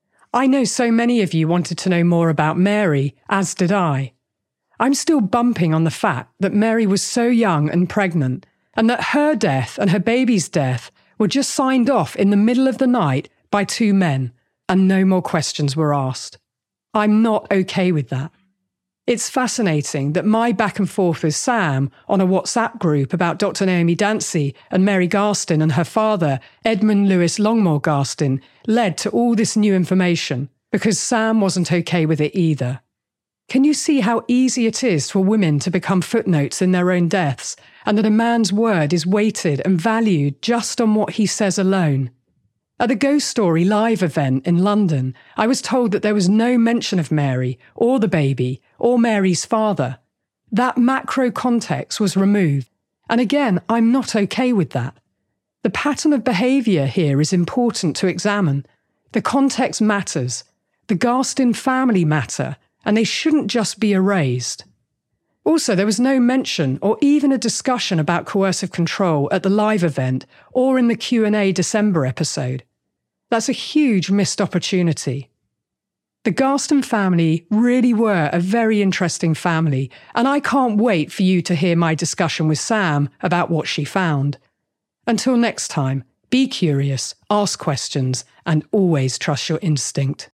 I know so many of you wanted to know more about Mary, as did I. I'm still bumping on the fact that Mary was so young and pregnant, and that her death and her baby's death were just signed off in the middle of the night by two men, and no more questions were asked. I'm not okay with that. It's fascinating that my back and forth with Sam on a WhatsApp group about Doctor Naomi Dancy and Mary Garston and her father, Edmund Lewis Longmire Garston, led to all this new information because Sam wasn't okay with it either. Can you see how easy it is for women to become footnotes in their own deaths, and that a man's word is weighted and valued just on what he says alone? At the Ghost Story live event in London, I was told that there was no mention of Mary, or the baby, or Mary's father. That macro context was removed. And again, I'm not okay with that. The pattern of behaviour here is important to examine. The context matters. The Garston family matter, and they shouldn't just be erased. Also, there was no mention or even a discussion about coercive control at the live event or in the Q and A December episode. That's a huge missed opportunity. The Garston family really were a very interesting family, and I can't wait for you to hear my discussion with Sam about what she found. Until next time, be curious, ask questions, and always trust your instinct.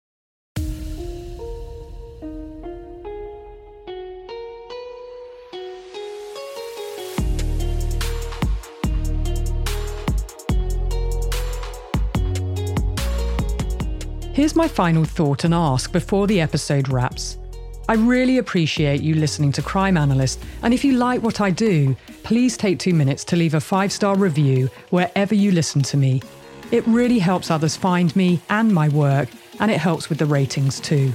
Here's my final thought and ask before the episode wraps. I really appreciate you listening to Crime Analyst, and if you like what I do, please take two minutes to leave a five-star review wherever you listen to me. It really helps others find me and my work, and it helps with the ratings too.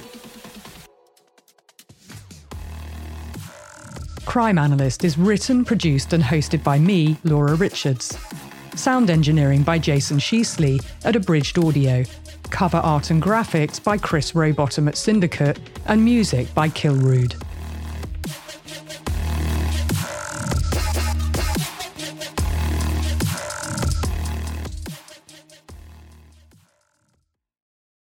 Crime Analyst is written, produced and hosted by me, Laura Richards. Sound engineering by Jason Sheasley at Abridged Audio. Cover art and graphics by Chris Rowbottom at Syndicate, and music by Kilrude.